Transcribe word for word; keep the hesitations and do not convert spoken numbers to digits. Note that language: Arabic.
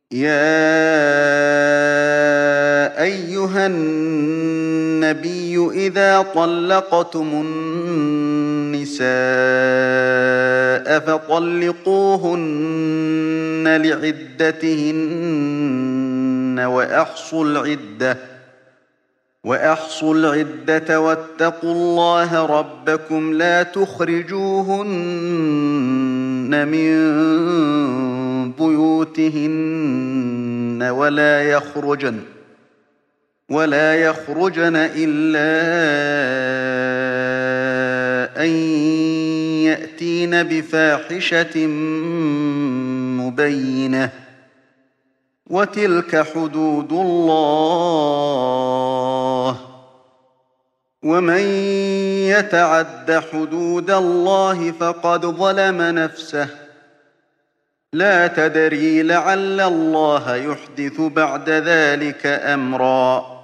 يَا أَيُّهَا النَّبِيُّ إِذَا طَلَّقْتُمُ النِّسَاءَ فَطَلِّقُوهُنَّ لِعِدَّتِهِنَّ وَأَحْصُوا الْعِدَّةَ وَاتَّقُوا اللَّهَ رَبَّكُمْ لَا تُخْرِجُوهُنَّ مِن بُيُوتِهِنَّ وَلَا يَخْرُجْنَ إِلَّا أَن يَأْتِينَ بِفَاحِشَةٍ مُّبَيِّنَةٍ ۚ وَتِلْكَ حُدُودُ اللَّهِ ۚ وَمَن يَتَعَدَّ حُدُودَ اللَّهِ فَقَدْ ظَلَمَ نَفْسَهُ ۚ لَا تَدْرِي لَعَلَّ اللَّهَ يُحْدِثُ بَعْدَ ذَٰلِكَ أَمْرًا.